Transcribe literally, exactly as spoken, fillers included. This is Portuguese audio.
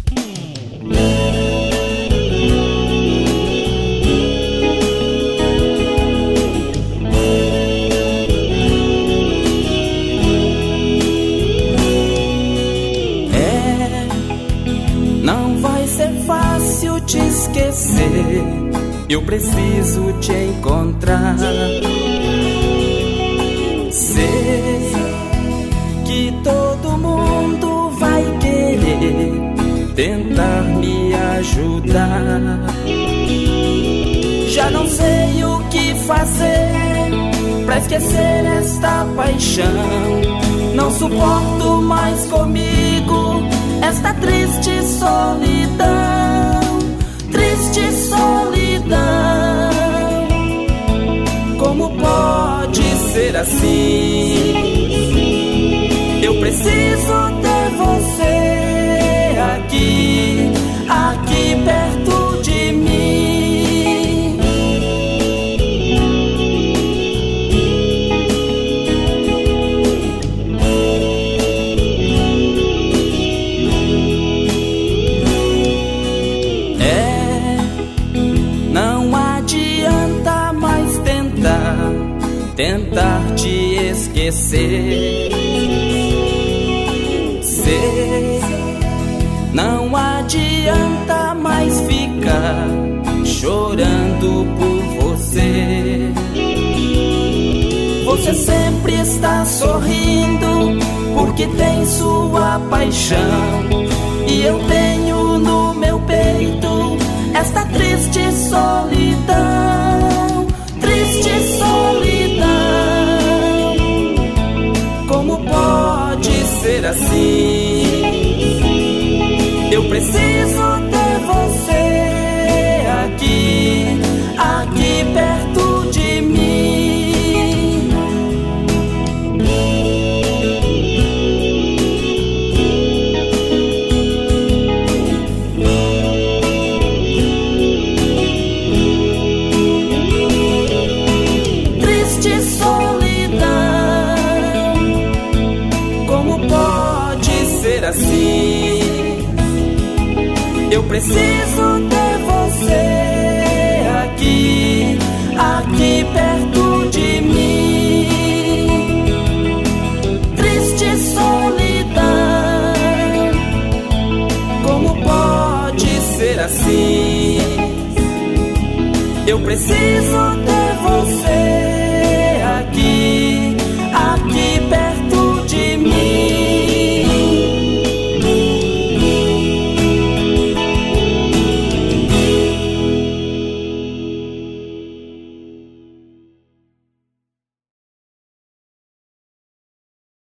Te esquecer, eu preciso te encontrar. Sei que todo mundo vai querer tentar me ajudar. Já não sei o que fazer pra esquecer esta paixão. Não suporto mais comigo esta triste solidão. Triste solidão, como pode ser assim? Eu preciso ter você aqui, aqui perto de mim. Tentar te esquecer. Sei, não adianta mais ficar chorando por você. Você sempre está sorrindo porque tem sua paixão, e eu tenho no meu peito esta triste solidão. Triste solidão, como pode ser assim? Eu preciso ter você aqui, aqui perto de mim. Assim, eu preciso ter você aqui, aqui perto de mim. Triste solidão, como pode ser assim? Eu preciso